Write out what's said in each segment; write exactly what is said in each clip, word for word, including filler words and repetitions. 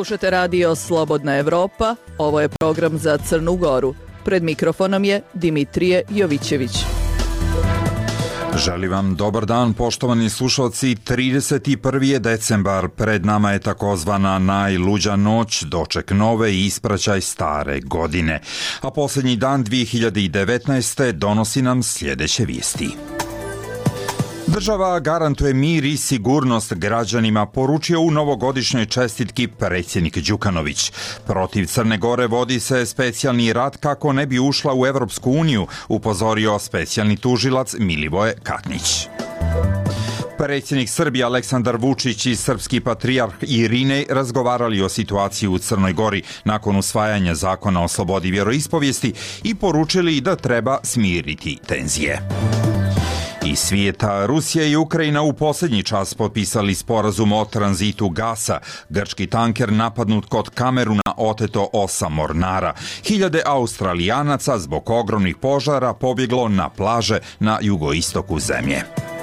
Slušate radio Slobodna Evropa, ovo je program za Crnu Goru. Pred mikrofonom je Dimitrije Jovićević. Želim vam dobar dan, poštovani slušalci. trideset prvi je decembar, pred nama je takozvana najluđa noć, doček nove i ispraćaj stare godine. A posljednji dan dvije hiljade devetnaeste. donosi nam sljedeće vijesti. Država garantuje mir i sigurnost građanima, poručio u novogodišnjoj čestitki predsjednik Đukanović. Protiv Crne Gore vodi se specijalni rat kako ne bi ušla u Evropsku uniju, upozorio specijalni tužilac Milivoje Katnić. Predsjednik Srbije Aleksandar Vučić i srpski patrijarh Irinej razgovarali o situaciji u Crnoj Gori nakon usvajanja zakona o slobodi vjeroispovijesti i poručili da treba smiriti tenzije. Iz svijeta, Rusija i Ukrajina u posljednji čas potpisali sporazum o tranzitu gasa. Grčki tanker napadnut kod Kameruna oteto osam mornara. Hiljade Australijanaca zbog ogromnih požara pobjeglo na plaže na jugoistoku zemlje.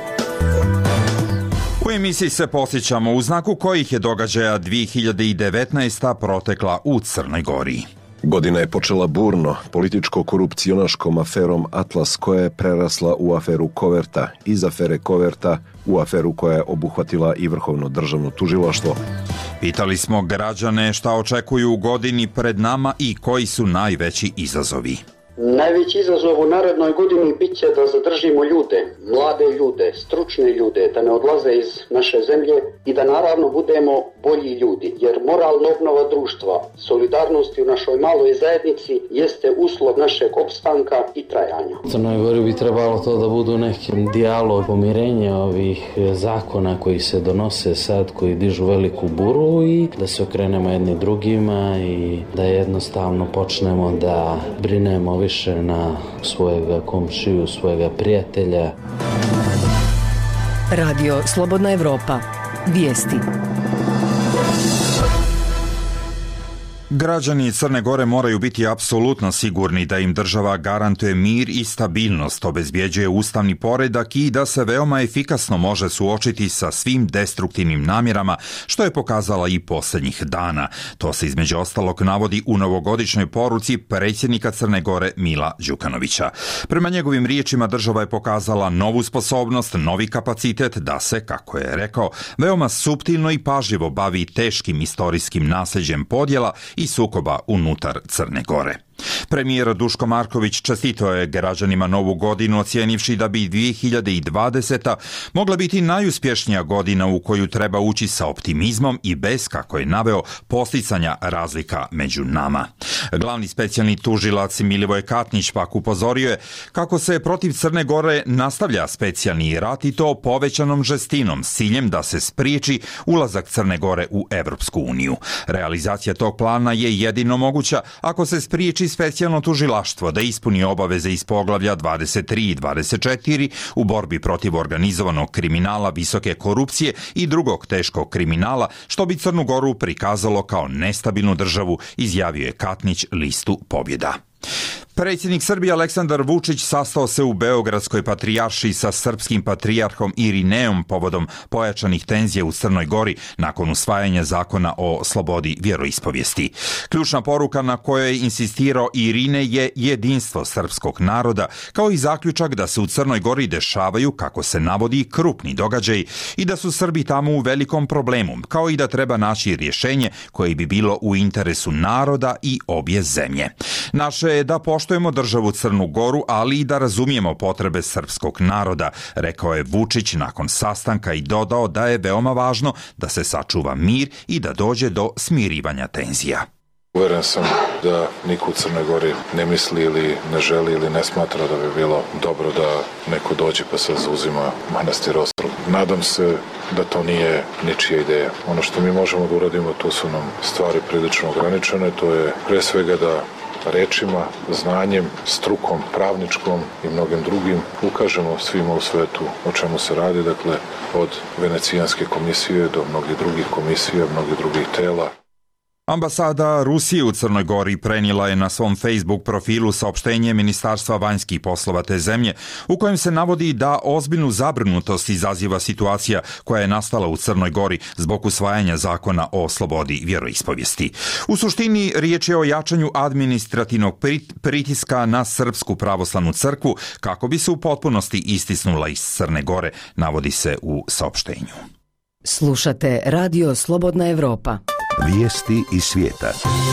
U emisiji se posjećamo u znaku kojih je događaja dvije hiljade devetnaeste. protekla u Crnoj Gori. Godina je počela burno, političko-korupcionaškom aferom Atlas koja je prerasla u aferu Koverta, iz afere Koverta u aferu koja je obuhvatila i Vrhovno državno tužilaštvo. Pitali smo građane šta očekuju u godini pred nama i koji su najveći izazovi. Najveći izazov u narednoj godini bit će da zadržimo ljude, mlade ljude, stručne ljude, da ne odlaze iz naše zemlje i da naravno budemo bolji ljudi, jer moralna obnova društva, solidarnosti u našoj maloj zajednici jeste uslov našeg opstanka i trajanja. U Crnoj Gori bi trebalo to da budu neki dijalog, pomirenje ovih zakona koji se donose sad, koji dižu veliku buru i da se okrenemo jedni drugima i da jednostavno počnemo da brinemo više na svojega komšiju, svojega prijatelja. Radio Slobodna Evropa. Vijesti. Građani Crne Gore moraju biti apsolutno sigurni da im država garantuje mir i stabilnost, obezbjeđuje ustavni poredak i da se veoma efikasno može suočiti sa svim destruktivnim namjerama, što je pokazala i posljednjih dana. To se između ostalog navodi u novogodišnjoj poruci predsjednika Crne Gore Mila Đukanovića. Prema njegovim riječima država je pokazala novu sposobnost, novi kapacitet da se, kako je rekao, veoma suptilno i pažljivo bavi teškim istorijskim nasljeđem podjela i sukoba unutar Crne Gore. Premijer Duško Marković čestitao je građanima novu godinu, ocijenivši da bi dvije hiljade dvadeseta. mogla biti najuspješnija godina u koju treba ući sa optimizmom i bez, kako je naveo, posticanja razlika među nama. Glavni specijalni tužilac Milivoje Katnić pak upozorio je kako se protiv Crne Gore nastavlja specijalni rat i to povećanom žestinom s ciljem da se spriječi ulazak Crne Gore u Evropsku uniju. Realizacija tog plana je jedino moguća ako se spriječi specijalno tužilaštvo da ispuni obaveze iz poglavlja dvadeset tri i dvadeset četiri u borbi protiv organizovanog kriminala, visoke korupcije i drugog teškog kriminala, što bi Crnu Goru prikazalo kao nestabilnu državu, izjavio je Katnić listu Pobjeda. Predsjednik Srbije Aleksandar Vučić sastao se u Beogradskoj patrijaršiji sa srpskim patrijarhom Irinejom povodom pojačanih tenzija u Crnoj Gori nakon usvajanja zakona o slobodi vjeroispovijesti. Ključna poruka na kojoj je insistirao Irinej je jedinstvo srpskog naroda, kao i zaključak da se u Crnoj Gori dešavaju, kako se navodi, krupni događaji i da su Srbi tamo u velikom problemu, kao i da treba naći rješenje koje bi bilo u interesu naroda i obje zemlje. Naše je da poštujemo državu Crnu Goru, ali i da razumijemo potrebe srpskog naroda, rekao je Vučić nakon sastanka i dodao da je veoma važno da se sačuva mir i da dođe do smirivanja tenzija. Uveren sam da niko u Crnoj Gori ne misli ili ne želi ili ne smatra da bi bilo dobro da neko dođe pa se zauzima manastir Ostrog. Nadam se da to nije ničija ideja. Ono što mi možemo da uradimo, tu su nam stvari prilično ograničene, to je pre svega da rečima, znanjem, strukom, pravničkom i mnogim drugim ukažemo svima u svetu o čemu se radi, dakle od Venecijanske komisije do mnogih drugih komisija, mnogih drugih tela. Ambasada Rusije u Crnoj Gori prenijela je na svom Facebook profilu saopštenje Ministarstva vanjskih poslova te zemlje u kojem se navodi da ozbiljnu zabrinutost izaziva situacija koja je nastala u Crnoj Gori zbog usvajanja zakona o slobodi vjeroispovijesti. U suštini riječ je o jačanju administrativnog pritiska na Srpsku pravoslavnu crkvu kako bi se u potpunosti istisnula iz Crne Gore, navodi se u saopštenju. Slušate Radio Slobodna Evropa. Vijesti iz svijeta.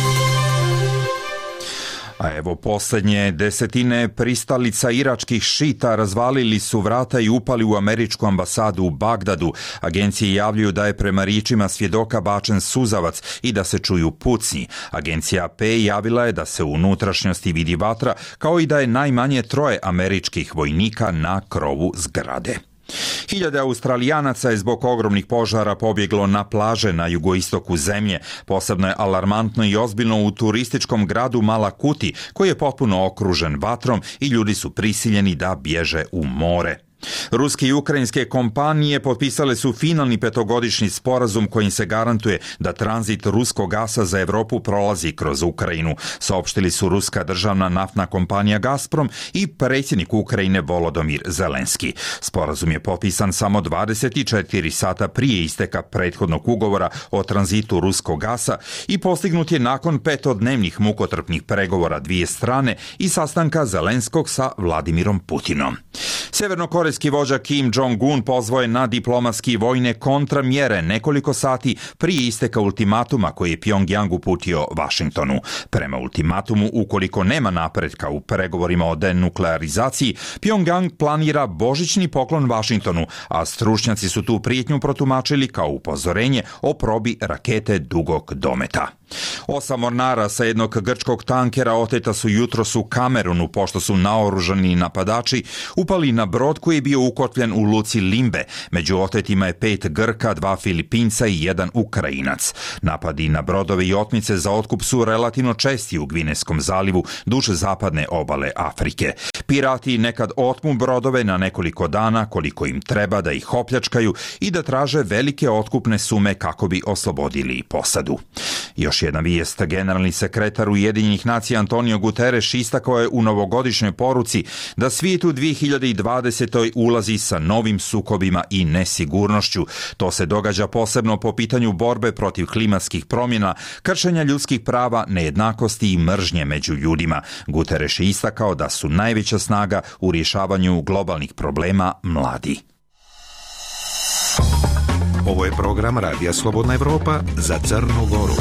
A evo posljednje desetine pristalica iračkih šita razvalili su vrata i upali u američku ambasadu u Bagdadu. Agencije javljaju da je prema riječima svjedoka bačen suzavac i da se čuju pucnji. Agencija A P javila je da se u unutrašnjosti vidi vatra, kao i da je najmanje troje američkih vojnika na krovu zgrade. Hiljade Australijanaca je zbog ogromnih požara pobjeglo na plaže na jugoistoku zemlje. Posebno je alarmantno i ozbiljno u turističkom gradu Malakuti, koji je potpuno okružen vatrom i ljudi su prisiljeni da bježe u more. Ruske i ukrajinske kompanije potpisale su finalni petogodišnji sporazum kojim se garantuje da tranzit ruskog gasa za Europu prolazi kroz Ukrajinu, saopštili su ruska državna naftna kompanija Gazprom i predsjednik Ukrajine Volodymyr Zelenski. Sporazum je potpisan samo dvadeset četiri sata prije isteka prethodnog ugovora o tranzitu ruskog gasa i postignut je nakon petodnevnih mukotrpnih pregovora dvije strane i sastanka Zelenskog sa Vladimirom Putinom. Sjevernokorejski vođa Kim Jong-un pozvao je na diplomatski i vojne kontramjere nekoliko sati prije isteka ultimatuma koji je Pyongyang uputio Vašingtonu. Prema ultimatumu, ukoliko nema napretka u pregovorima o denuklearizaciji, Pyongyang planira božićni poklon Vašingtonu, a stručnjaci su tu prijetnju protumačili kao upozorenje o probi rakete dugog dometa. Osam mornara sa jednog grčkog tankera oteta su jutros u Kamerunu pošto su naoružani napadači upali na brod koji je bio ukotljen u luci Limbe. Među otetima je pet Grka, dva Filipinca i jedan Ukrajinac. Napadi na brodove i otmice za otkup su relativno česti u Gvinejskom zalivu duž zapadne obale Afrike. Pirati nekad otmu brodove na nekoliko dana koliko im treba da ih opljačkaju i da traže velike otkupne sume kako bi oslobodili posadu. Još jedna vijest, generalni sekretar Ujedinjenih nacija Antonio Guterres istakao je u novogodišnjoj poruci da svijet u dvije hiljade dvadesetoj ulazi sa novim sukobima i nesigurnošću. To se događa posebno po pitanju borbe protiv klimatskih promjena, kršenja ljudskih prava, nejednakosti i mržnje među ljudima. Guterres je istakao da su najveća snaga u rješavanju globalnih problema mladi. Ovo je program Radija Slobodna Evropa za Crnu Goru.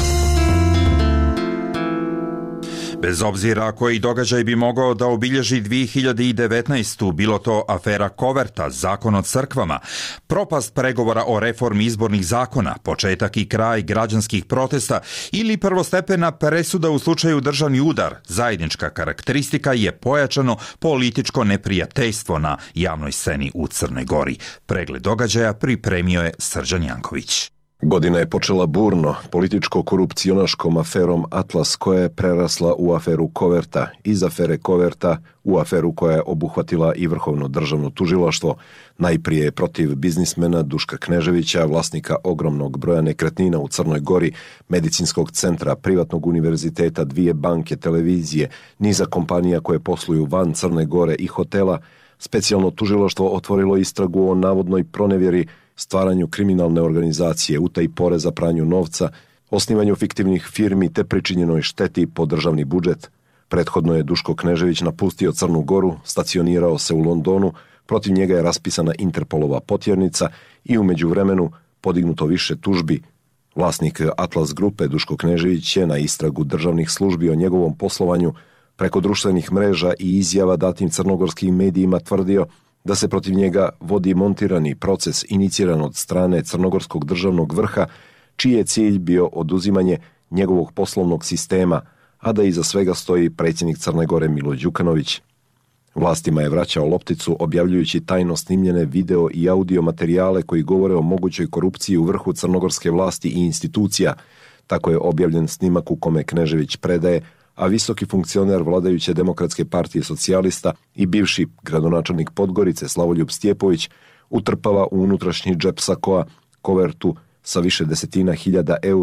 Bez obzira koji događaj bi mogao da obilježi dvije hiljade devetnaestu, bilo to afera Koverta, zakon o crkvama, propast pregovora o reformi izbornih zakona, početak i kraj građanskih protesta ili prvostepena presuda u slučaju državni udar, zajednička karakteristika je pojačano političko neprijateljstvo na javnoj sceni u Crnoj Gori. Pregled događaja pripremio je Srđan Janković. Godina je počela burno, političko-korupcionaškom aferom Atlas koja je prerasla u aferu Koverta, iz afere Koverta u aferu koja je obuhvatila i Vrhovno državno tužilaštvo, najprije protiv biznismena Duška Kneževića, vlasnika ogromnog broja nekretnina u Crnoj Gori, medicinskog centra, privatnog univerziteta, dvije banke, televizije, niza kompanija koje posluju van Crne Gore i hotela. Specijalno tužilaštvo otvorilo istragu o navodnoj pronevjeri, stvaranju kriminalne organizacije, utaji poreza, pranju novca, osnivanju fiktivnih firmi te pričinjenoj šteti po državni budžet. Prethodno je Duško Knežević napustio Crnu Goru, stacionirao se u Londonu, protiv njega je raspisana Interpolova potjernica i u međuvremenu podignuto više tužbi. Vlasnik Atlas grupe Duško Knežević je na istragu državnih službi o njegovom poslovanju preko društvenih mreža i izjava datim crnogorskim medijima tvrdio da se protiv njega vodi montirani proces iniciran od strane crnogorskog državnog vrha, čiji je cilj bio oduzimanje njegovog poslovnog sistema, a da iza svega stoji predsjednik Crne Gore Milo Đukanović. Vlastima je vraćao lopticu objavljujući tajno snimljene video i audio materijale koji govore o mogućoj korupciji u vrhu crnogorske vlasti i institucija. Tako je objavljen snimak u kome Knežević predaje, a visoki funkcioner vladajuće Demokratske partije socijalista i bivši gradonačelnik Podgorice Slavoljub Stjepović utrpava u unutrašnji džep sakoa kovertu sa više desetina hiljada eura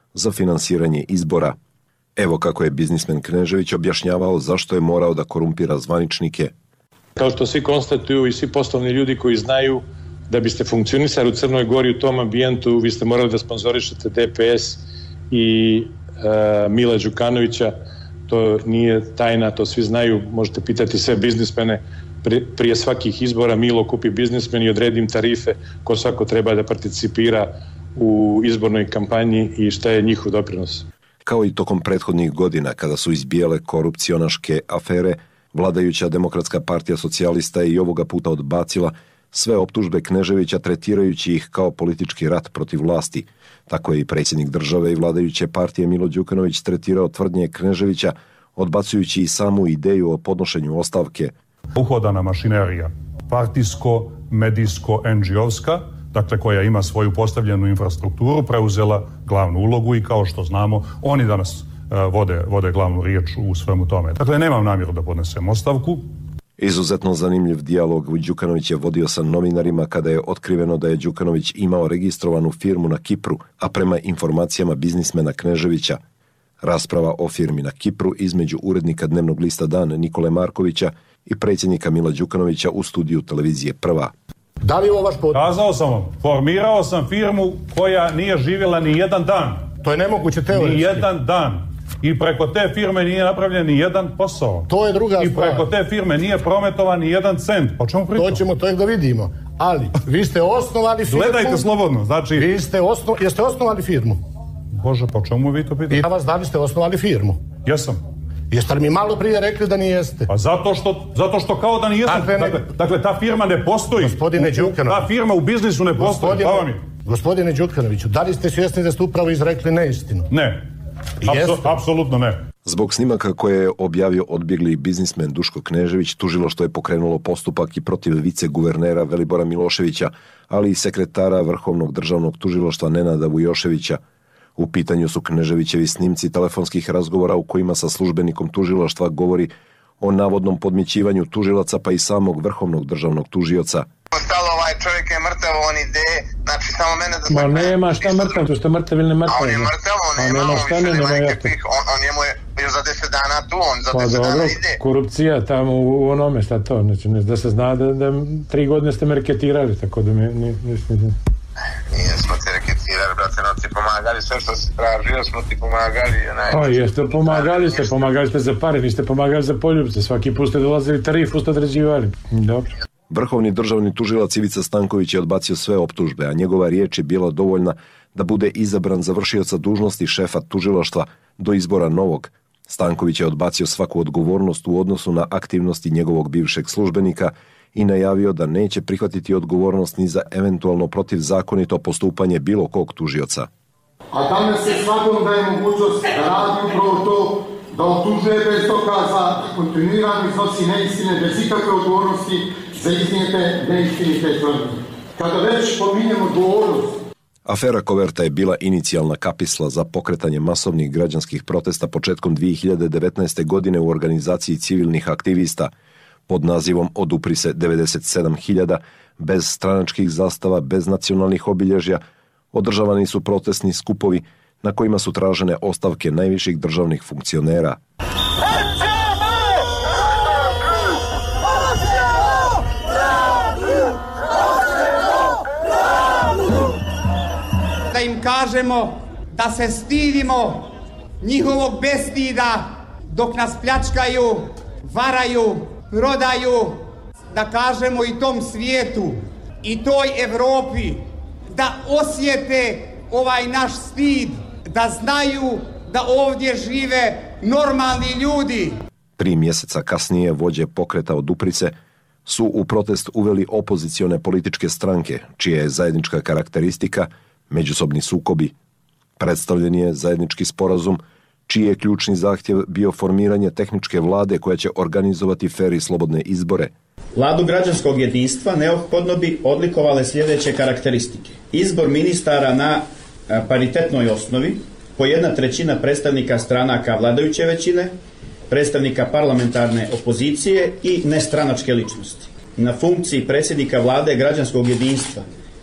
za finansiranje izbora. Evo kako je biznismen Knežević objašnjavao zašto je morao da korumpira zvaničnike. Kao što svi konstatuju i svi poslovni ljudi koji znaju, da biste funkcionisali u Crnoj Gori u tom ambijentu, vi ste morali da sponzorišete D P S i e, Mila Đukanovića. To nije tajna, to svi znaju, možete pitati sve biznismene. Prije svakih izbora Milo kupi biznismen i odredi im tarife ko svako treba da participira u izbornoj kampanji i šta je njihov doprinos. Kao i tokom prethodnih godina, kada su izbijale korupcionaške afere, vladajuća Demokratska partija socijalista je i ovoga puta odbacila sve optužbe Kneževića, tretirajući ih kao politički rat protiv vlasti. Tako je i predsjednik države i vladajuće partije Milo Đukanović tretirao tvrdnje Kneževića, odbacujući i samu ideju o podnošenju ostavke. Uhodana mašinerija, partijsko, medijsko, en dži ovska, dakle koja ima svoju postavljenu infrastrukturu, preuzela glavnu ulogu i kao što znamo, oni danas uh, vode, vode glavnu riječ u svemu tome. Dakle, nemam namjeru da podnesem ostavku. Izuzetno zanimljiv dijalog Đukanović je vodio sa novinarima kada je otkriveno da je Đukanović imao registrovanu firmu na Kipru, a prema informacijama biznismena Kneževića, rasprava o firmi na Kipru između urednika dnevnog lista Dan Nikole Markovića i predsjednika Mila Đukanovića u studiju televizije Prva. Da li je ovo vaš pot? Kazao sam vam, formirao sam firmu koja nije živjela ni jedan dan. To je nemoguće teoretski. Ni jedan dan. I preko te firme nije napravljen ni jedan posao. To je druga stvar. I preko te firme nije prometovan ni jedan cent. Po čemu pričam? To ćemo tek da vidimo. Ali, vi ste osnovali firmu... Gledajte slobodno, znači... Vi ste osno... Jeste osnovali firmu? Bože, po čemu vi to pitate? Ja vas da li ste osnovali firmu? Jesam. Jeste li mi malo prije rekli da nijeste? Pa zato što, zato što kao da nijesam. Dakle, dakle, dakle, ta firma ne postoji. Gospodine Đukanović. Ta firma u biznisu ne postoji. Gospodine, gospodine Đukanoviću, da li ste svjesni da ste upravo izrekli neistinu? Ne. Apso, apsolutno ne. Zbog snimaka koje je objavio odbjegli biznismen Duško Knežević, tužilaštvo je pokrenulo postupak i protiv viceguvernera Velibora Miloševića, ali i sekretara Vrhovnog državnog tužilaštva Nenada Vujoševića. U pitanju su Kneževićevi snimci telefonskih razgovora u kojima sa službenikom tužilaštva govori o navodnom podmićivanju tužilaca pa i samog Vrhovnog državnog tužioca. Ostalo ovaj čovjek je mrtav, on ide, znači samo mene da... Ma nema šta mrtav, to što mrtav ili ne mrtav. A on je mrtav, on nema, on više nema nekakvih, on, on njemu je bio za deset dana tu, on za pa deset dobro, dana ide. Korupcija tamo u, u onome, šta to, znači da se zna da, da tri godine ste me reketirali, tako da mi nisam... Nije smo te reketirali, brate, no ti pomagali, sve što si tražio smo ti pomagali. Onaj, o, jeste pomagali ste, pomagali ste za pare, niste pomagali za poljubce, svaki put ste dolazili tarifu, ste određivali. Dobro. Vrhovni državni tužilac Ivica Stanković je odbacio sve optužbe, a njegova riječ je bila dovoljna da bude izabran za vršioca dužnosti šefa tužilaštva do izbora novog. Stanković je odbacio svaku odgovornost u odnosu na aktivnosti njegovog bivšeg službenika i najavio da neće prihvatiti odgovornost ni za eventualno protivzakonito postupanje bilo kog tužioca. A danas se svakom daje mogućnost da radi upravo to, da optužuje bez dokaza, kontinuirano iznosi neistine bez ikakve odgovornosti za iznijete neistinite tvrdnje. Kada već pominjemo odgovornost. Afera Koverta je bila inicijalna kapisla za pokretanje masovnih građanskih protesta početkom dvije hiljade devetnaeste. godine u organizaciji civilnih aktivista pod nazivom Odupri se devedeset sedam hiljada, bez stranačkih zastava, bez nacionalnih obilježja. Održavani su protestni skupovi na kojima su tražene ostavke najviših državnih funkcionera. Da im kažemo da se stidimo njihovog bestida dok nas pljačkaju, varaju, prodaju, da kažemo i tom svijetu i toj Evropi da osjete ovaj naš stid, da znaju da ovdje žive normalni ljudi. Tri mjeseca kasnije vođe pokreta Odupri se su u protest uveli opozicione političke stranke, čija je zajednička karakteristika međusobni sukobi. Predstavljen je zajednički sporazum, čiji je ključni zahtjev bio formiranje tehničke vlade koja će organizovati fer i slobodne izbore. Vladu građanskog jedinstva neophodno bi odlikovale sljedeće karakteristike. Izbor ministara na paritetnoj osnovi, po jedna trećina predstavnika stranaka vladajuće većine, predstavnika parlamentarne opozicije i nestranačke ličnosti. Na funkciji predsjednika vlade građanskog jedinstva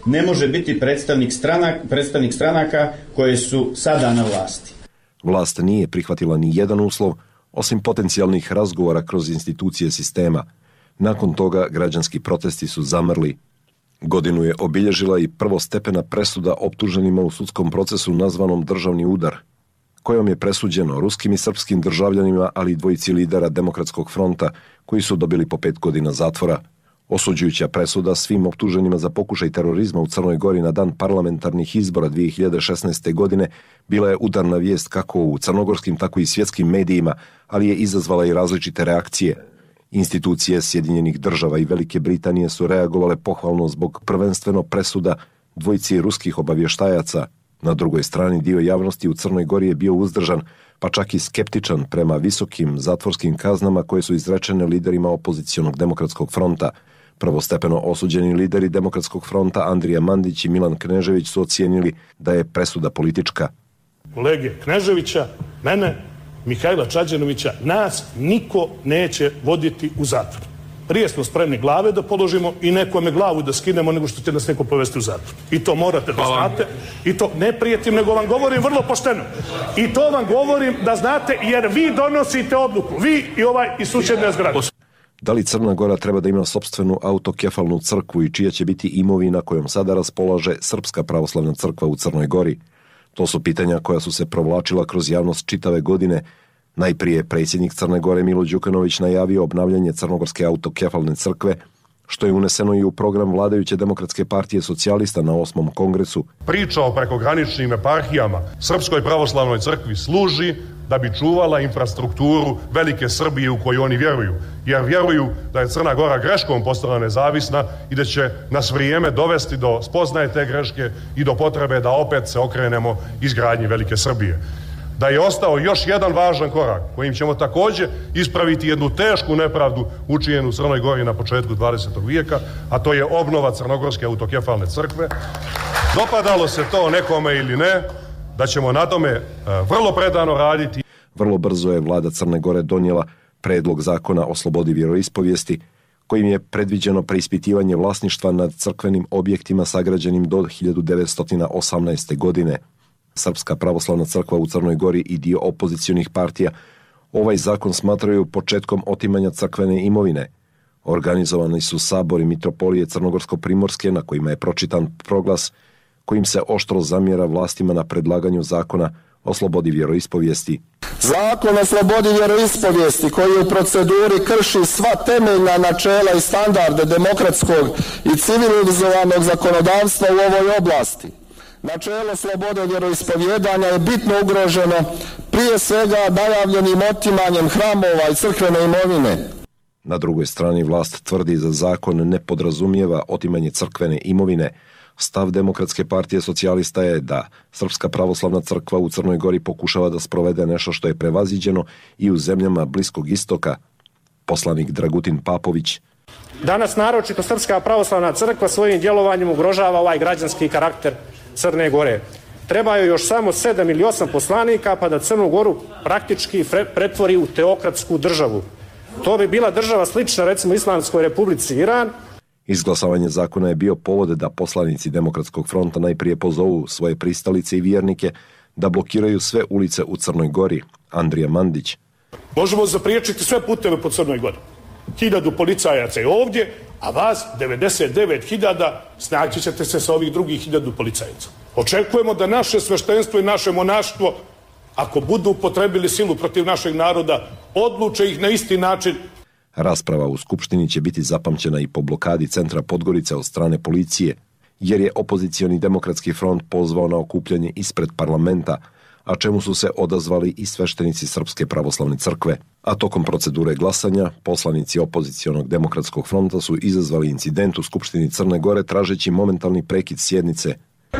ne može biti predstavnik, stranak, predstavnik stranaka koje su sada na vlasti. Vlast nije prihvatila ni jedan uslov, osim potencijalnih razgovora kroz institucije sistema. Nakon toga građanski protesti su zamrli. Godinu je obilježila i prvostepena presuda optuženima u sudskom procesu nazvanom državni udar, kojom je presuđeno ruskim i srpskim državljanima, ali i dvojici lidera Demokratskog fronta, koji su dobili po pet godina zatvora. Osuđujuća presuda svim optuženima za pokušaj terorizma u Crnoj Gori na dan parlamentarnih izbora dvije hiljade šesnaeste. godine bila je udarna vijest kako u crnogorskim, tako i svjetskim medijima, ali je izazvala i različite reakcije. Institucije Sjedinjenih država i Velike Britanije su reagovale pohvalno zbog prvenstveno presuda dvojici ruskih obavještajaca. Na drugoj strani dio javnosti u Crnoj Gori je bio uzdržan, pa čak i skeptičan prema visokim zatvorskim kaznama koje su izrečene liderima opozicionog Demokratskog fronta. Prvostepeno osuđeni lideri Demokratskog fronta Andrija Mandić i Milan Knežević su ocijenili da je presuda politička. Kolege Kneževića, mene, Mihajla Čađenovića, nas niko neće voditi u zatvor. Prije smo spremni glave da položimo i nekome glavu da skinemo nego što će nas neko povesti u zatvor. I to morate da znate. I to ne prijetim, nego vam govorim vrlo pošteno. I to vam govorim da znate, jer vi donosite odluku. Vi i ovaj i susjedne zgrade. Da li Crna Gora treba da ima sopstvenu autokefalnu crkvu i čija će biti imovina kojom sada raspolaže Srpska pravoslavna crkva u Crnoj Gori? To su pitanja koja su se provlačila kroz javnost čitave godine. Najprije predsjednik Crne Gore Milo Đukanović najavio obnavljanje Crnogorske autokefalne crkve, što je uneseno i u program vladajuće Demokratske partije socijalista na osmom kongresu. Priča o prekograničnim eparhijama Srpskoj pravoslavnoj crkvi služi da bi čuvala infrastrukturu velike Srbije u koju oni vjeruju. Jer vjeruju da je Crna Gora greškom postala nezavisna i da će nas vrijeme dovesti do spoznaje te greške i do potrebe da opet se okrenemo izgradnji velike Srbije. Da je ostao još jedan važan korak kojim ćemo također ispraviti jednu tešku nepravdu učinjenu u Crnoj Gori na početku dvadesetog vijeka, a to je obnova Crnogorske autokefalne crkve. Dopadalo se to nekome ili ne, da ćemo na tome vrlo predano raditi. Vrlo brzo je vlada Crne Gore donijela predlog zakona o slobodi vjeroispovijesti, kojim je predviđeno preispitivanje vlasništva nad crkvenim objektima sagrađenim do hiljadu devetsto osamnaeste. godine. Srpska pravoslavna crkva u Crnoj Gori i dio opozicionih partija ovaj zakon smatraju početkom otimanja crkvene imovine. Organizovani su sabori mitropolije Crnogorsko-primorske na kojima je pročitan proglas kojim se oštro zamjera vlastima na predlaganju zakona o slobodi vjeroispovijesti. Zakon o slobodi vjeroispovijesti koji u proceduri krši sva temeljna načela i standarde demokratskog i civilizovanog zakonodavstva u ovoj oblasti. Načelo slobode vjeroispovjedanja je bitno ugroženo prije svega najavljenim otimanjem hramova i crkvene imovine. Na drugoj strani vlast tvrdi da zakon ne podrazumijeva otimanje crkvene imovine. Stav Demokratske partije socijalista je da Srpska pravoslavna crkva u Crnoj Gori pokušava da sprovede nešto što je prevaziđeno i u zemljama Bliskog istoka. Poslanik Dragutin Papović. Danas naročito Srpska pravoslavna crkva svojim djelovanjem ugrožava ovaj građanski karakter Crne Gore. Trebaju još samo sedam ili osam poslanika pa da Crnu Goru praktički pretvori u teokratsku državu. To bi bila država slična recimo Islamskoj republici Iran. Izglasavanje zakona je bio povod da poslanici Demokratskog fronta najprije pozovu svoje pristalice i vjernike da blokiraju sve ulice u Crnoj Gori. Andrija Mandić. Možemo zapriječiti sve puteve po Crnoj Gori. Hiljadu policajaca je ovdje, a vas devedeset devet hiljada snaći ćete se sa ovih drugih hiljadu policajaca. Očekujemo da naše sveštenstvo i naše monaštvo, ako budu upotrebili silu protiv našeg naroda, odluče ih na isti način. Rasprava u Skupštini će biti zapamćena i po blokadi centra Podgorice od strane policije, jer je opozicioni Demokratski front pozvao na okupljanje ispred parlamenta, a čemu su se odazvali i sveštenici Srpske pravoslavne crkve. A tokom procedure glasanja, poslanici opozicionog Demokratskog fronta su izazvali incident u Skupštini Crne Gore tražeći momentalni prekid sjednice.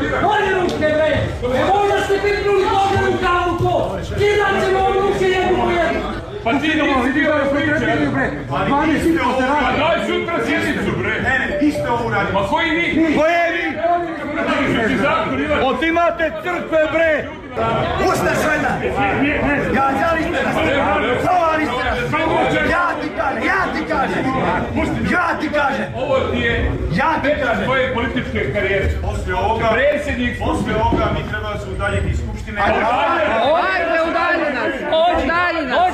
Pa ti nisi digao prekidu, bre. dvanaest i po se radi. Pa daj sutra sjednicu, bre. Ne, ne, isto ovo radi. Ma koji mi? Koje vi? Otimate crkve, bre. Usta sveda. Gađali ste nas. Zavali ste nas. Ja ti kažem, ja ti kažem. Ja ti kažem. Ja ti kažem. Svoje političke karijere. Posle ovoga, predsjednik, posle ovoga mi treba da se udaljiti iz skupštine. Ajde, udalji nas. Udalji nas.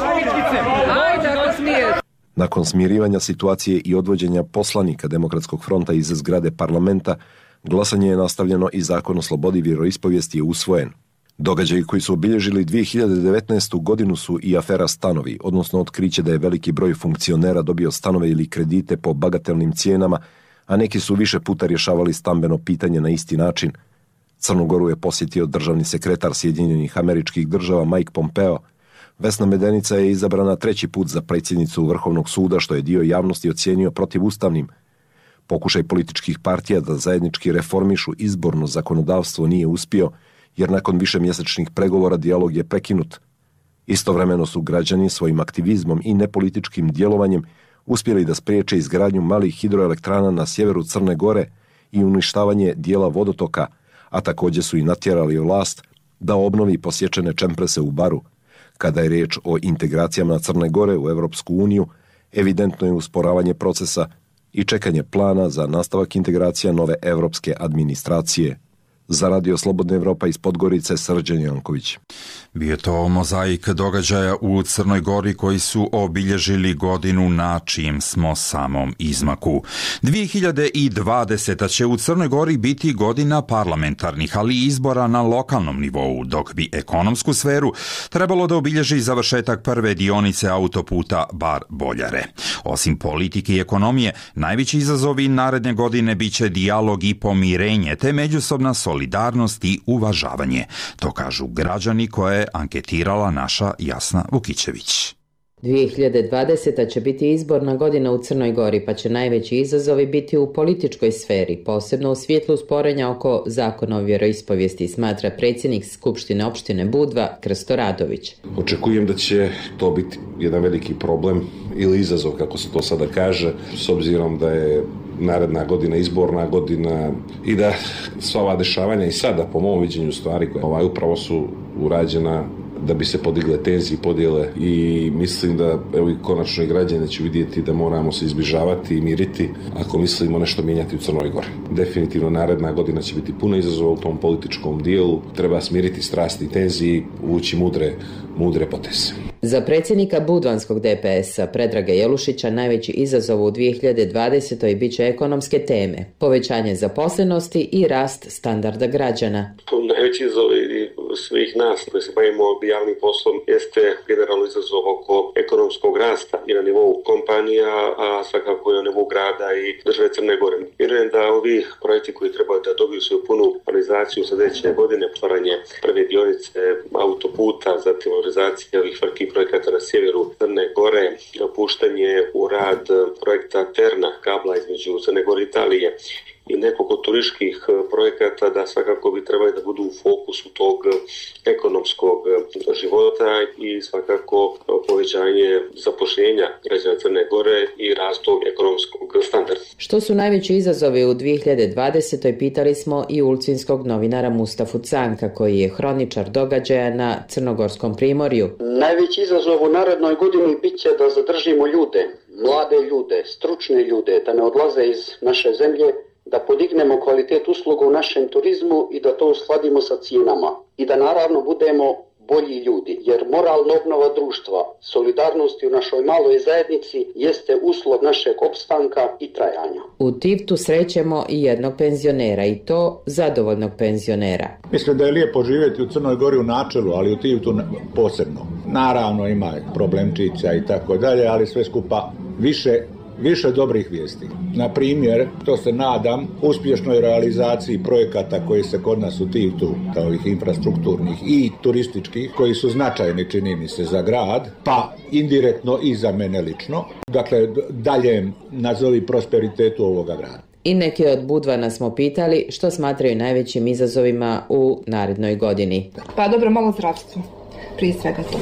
Ajde, ako smije. Nakon smirivanja situacije i odvođenja poslanika Demokratskog fronta iz zgrade parlamenta, glasanje je nastavljeno i Zakon o slobodi vjeroispovijesti je usvojen. Događaji koji su obilježili dvije hiljade devetnaestu. godinu su i afera stanovi, odnosno otkriće da je veliki broj funkcionera dobio stanove ili kredite po bagatelnim cijenama, a neki su više puta rješavali stambeno pitanje na isti način. Crnu Goru je posjetio državni sekretar Sjedinjenih Američkih Država Mike Pompeo. Vesna Medenica je izabrana treći put za predsjednicu Vrhovnog suda, što je dio javnosti ocijenio protivustavnim. Pokušaj političkih partija da zajednički reformišu izborno zakonodavstvo nije uspio, jer nakon višemjesečnih pregovora dijalog je prekinut. Istovremeno su građani svojim aktivizmom i nepolitičkim djelovanjem uspjeli da spriječe izgradnju malih hidroelektrana na sjeveru Crne Gore i uništavanje dijela vodotoka, a također su i natjerali vlast da obnovi posječene čemprese u Baru. Kada je riječ o integracijama Crne Gore u Europsku uniju, evidentno je usporavanje procesa i čekanje plana za nastavak integracija nove europske administracije. Za Radio Slobodna Evropa iz Podgorice, Srđan Janković. Bio to mozaik događaja u Crnoj Gori koji su obilježili godinu na čijem smo samom izmaku. dvije hiljade dvadeseta. će u Crnoj Gori biti godina parlamentarnih, ali i izbora na lokalnom nivou, dok bi ekonomsku sferu trebalo da obilježi završetak prve dionice autoputa Bar-Boljare. Osim politike i ekonomije, najveći izazovi naredne godine biće dijalog i pomirenje, te međusobna solidarnost i uvažavanje. To kažu građani koje je anketirala naša Jasna Vukićević. dvije hiljade dvadeseta. će biti izborna godina u Crnoj Gori, pa će najveći izazovi biti u političkoj sferi, posebno u svjetlu sporenja oko zakona o vjeroispovijesti, smatra predsjednik Skupštine opštine Budva Krsto Radović. Očekujem da će to biti jedan veliki problem ili izazov, kako se to sada kaže, s obzirom da je naredna godina izborna godina i da sva ova dešavanja i sada, po mom viđenju stvari, koje ovaj, upravo su urađena da bi se podigle tenzije i podjele, i mislim da evo i konačno i građani će vidjeti da moramo se izbližavati i miriti ako mislimo nešto mijenjati u Crnoj Gori. Definitivno naredna godina će biti puno izazova u tom političkom dijelu, treba smiriti strasti i tenzije i uvući mudre, mudre poteze. Za predsjednika Budvanskog D P S-a Predraga Jelušića najveći izazov u dvije hiljade dvadesetoj bit će ekonomske teme, povećanje zaposlenosti i rast standarda građana. Najveći izazov svih nas koji se bavimo javnim poslom jeste generalno izazov oko ekonomskog rasta i na nivou kompanija, a svakako i na nivou grada i države Crne Gore. Vjerujem da ovi projekti koji treba da dobiju svoju punu realizaciju sljedeće godine, otvaranje prve dionice autoputa, zatim realizacija ovih velikih projekata na sjeveru Crne Gore, puštanje u rad projekta Terna, kabla između Crne Gore i Italije, i nekoliko turističkih projekata da svakako bi trebali da budu u fokusu tog ekonomskog života i svakako povećanje zapošljenja građana Crne Gore i rastog ekonomskog standarda. Što su najveći izazovi u dvije hiljade dvadesetoj. pitali smo i ulcinskog novinara Mustafu Canka, koji je hroničar događaja na Crnogorskom primorju. Najveći izazov u narednoj godini bit će da zadržimo ljude, mlade ljude, stručne ljude, da ne odlaze iz naše zemlje, da podignemo kvalitet usluga u našem turizmu i da to uskladimo sa cijenama. I da naravno budemo bolji ljudi, jer moralna obnova društva, solidarnosti u našoj maloj zajednici jeste uslov našeg opstanka i trajanja. U Tivtu srećemo i jednog penzionera, i to zadovoljnog penzionera. Mislim da je lijepo živjeti u Crnoj Gori u načelu, ali u Tivtu posebno. Naravno ima problemčića i tako dalje, ali sve skupa više Više dobrih vijesti. Na primjer, to se nadam, uspješnoj realizaciji projekata koji se kod nas u Tivtu, kao ovih infrastrukturnih i turističkih, koji su značajni, čini mi se, za grad, pa indirektno i za mene lično. Dakle, dalje nazovi prosperitetu ovoga grada. I neki od Budvana smo pitali što smatraju najvećim izazovima u narednoj godini. Pa dobro, malo zdravstvo. Prije svega to.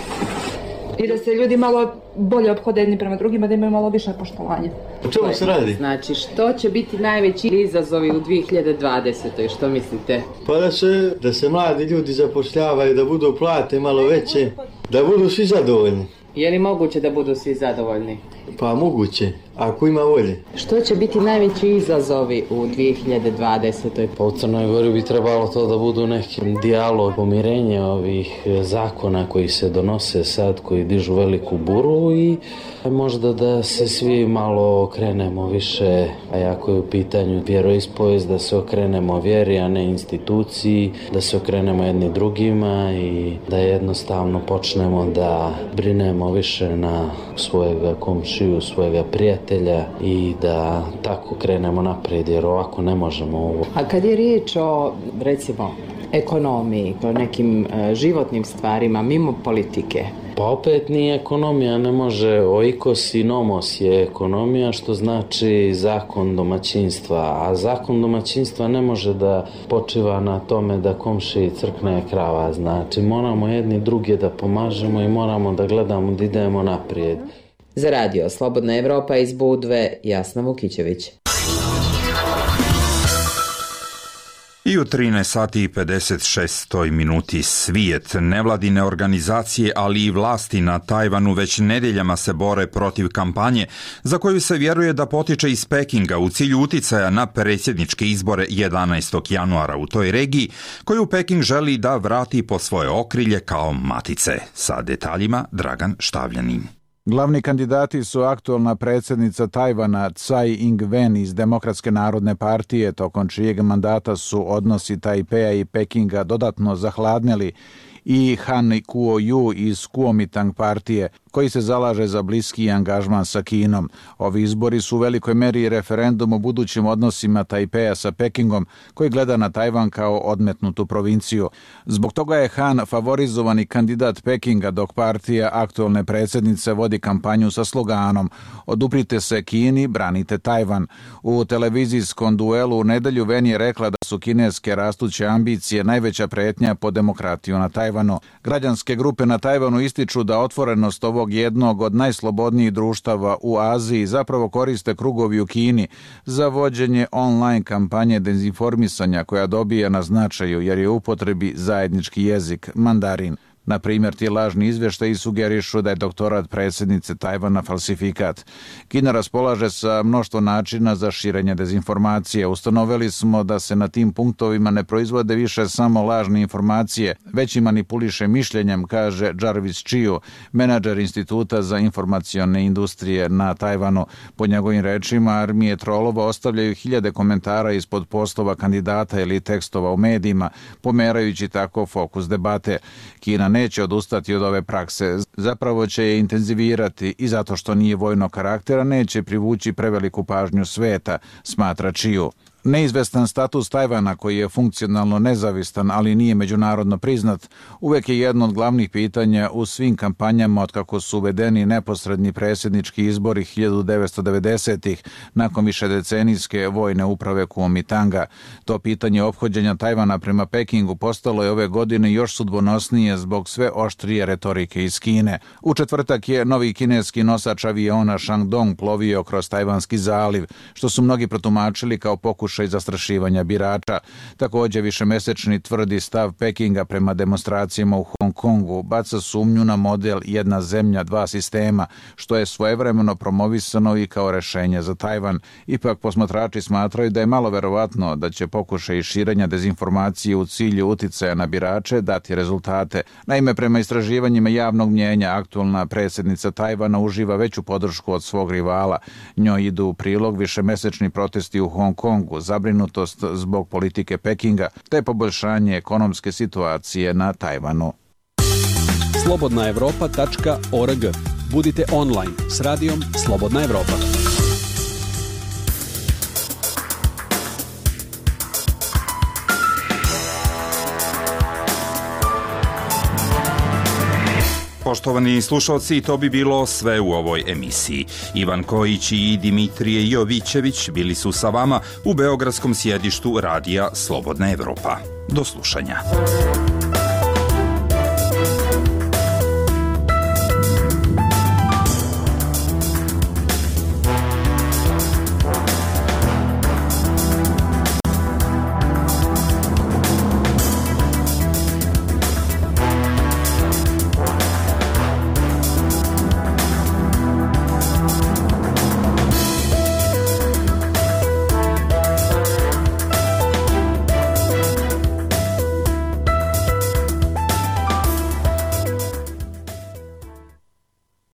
I da se ljudi malo bolje ophode jedni prema drugima, da imaju malo više poštovanja. O čemu se radi? Znači, što će biti najveći izazovi u dvije hiljade dvadesetoj. Što mislite? Pa da se, da se mladi ljudi zapošljavaju, da budu plate malo veće, da budu svi zadovoljni. Je li moguće da budu svi zadovoljni? Pa moguće, ako ima volje. Što će biti najveći izazovi u dvije hiljade dvadesetoj? Pa u Crnoj Gori bi trebalo to da budu neki dijalog, pomirenje ovih zakona koji se donose sad, koji dižu veliku buru i možda da se svi malo okrenemo više, a jako je u pitanju vjeroispovijest, da se okrenemo vjeri, a ne instituciji, da se okrenemo jedni drugima i da jednostavno počnemo da brinemo više na svojega komšiju, svojega prijatelja i da tako krenemo naprijed, jer ovako ne možemo ovo. A kad je riječ o, recimo, ekonomiji, o nekim e, životnim stvarima, mimo politike? Pa opet ni ekonomija ne može, oikos i nomos je ekonomija, što znači zakon domaćinstva, a zakon domaćinstva ne može da počiva na tome da komšiji crkne krava, znači moramo jedni drugi da pomažemo i moramo da gledamo da idemo naprijed. Za radio Slobodna Evropa iz Budve, Jasna Vukićević. I u trinaest sati i pedeset šest minuti svijet, nevladine organizacije, ali i vlasti na Tajvanu već nedeljama se bore protiv kampanje za koju se vjeruje da potiče iz Pekinga u cilju uticaja na predsjedničke izbore jedanaestog januara u toj regiji, koju Peking želi da vrati po svoje okrilje kao matice. Sa detaljima Dragan Štavljanin. Glavni kandidati su aktualna predsjednica Tajvana Tsai Ing-wen iz Demokratske narodne partije, tokom čijeg mandata su odnosi Tajpeja i Pekinga dodatno zahladnili, i Han Kuo-ju iz Kuomintang partije, koji se zalaže za bliski angažman sa Kinom. Ovi izbori su u velikoj meri referendum o budućim odnosima Tajpeja sa Pekingom, koji gleda na Tajvan kao odmetnutu provinciju. Zbog toga je Han favorizovani kandidat Pekinga, dok partija aktualne predsjednice vodi kampanju sa sloganom "Oduprite se Kini, branite Tajvan". U televizijskom duelu u nedelju Wen je rekla da su kineske rastuće ambicije najveća pretnja po demokratiju na Tajvanu. Građanske grupe na Tajvanu ističu da otvorenost ovog jednog od najslobodnijih društava u Aziji zapravo koriste krugovi u Kini za vođenje online kampanje dezinformisanja koja dobija na značaju jer je u upotrebi zajednički jezik, mandarin. Na primjer, ti lažni izvještaji sugerišu da je doktorat predsjednice Tajvana falsifikat. Kina raspolaže sa mnoštvo načina za širenje dezinformacije. Ustanovili smo da se na tim punktovima ne proizvode više samo lažne informacije, već i manipuliše mišljenjem, kaže Jarvis Chiu, menadžer Instituta za informacione industrije na Tajvanu. Po njegovim rečima, armije trolova ostavljaju hiljade komentara ispod postova kandidata ili tekstova u medijima, pomerajući tako fokus debate. Kina neće odustati od ove prakse, zapravo će je intenzivirati i zato što nije vojnog karaktera neće privući preveliku pažnju sveta, smatra Chiu. Neizvestan status Tajvana, koji je funkcionalno nezavistan, ali nije međunarodno priznat, uvek je jedno od glavnih pitanja u svim kampanjama otkako su uvedeni neposredni predsjednički izbori hiljadu devetsto devedesetih nakon višedecenijske vojne uprave Kuomintanga. To pitanje ophođenja Tajvana prema Pekingu postalo je ove godine još sudbonosnije zbog sve oštrije retorike iz Kine. U četvrtak je novi kineski nosač aviona Shandong plovio kroz Tajvanski zaliv, što su mnogi protumačili kao pokušaj i zastrašivanja birača. Također višemesečni tvrdi stav Pekinga prema demonstracijama u Hong Kongu baca sumnju na model jedna zemlja, dva sistema, što je svojevremeno promovisano i kao rešenje za Tajvan. Ipak posmatrači smatraju da je malo verovatno da će pokušaj širenja dezinformacije u cilju uticaja na birače dati rezultate. Naime, prema istraživanjima javnog mnjenja, aktualna predsjednica Tajvana uživa veću podršku od svog rivala. Njoj idu u prilog višemesečni protesti u Hong Kongu, zabrinutost zbog politike Pekinga te poboljšanje ekonomske situacije na Tajvanu. slobodna evropa tačka org. Budite online s radijom Slobodna Evropa. Poštovani slušalci, to bi bilo sve u ovoj emisiji. Ivan Kojić i Dimitrije Jovićević bili su sa vama u beogradskom sjedištu radija Slobodna Evropa. Do slušanja.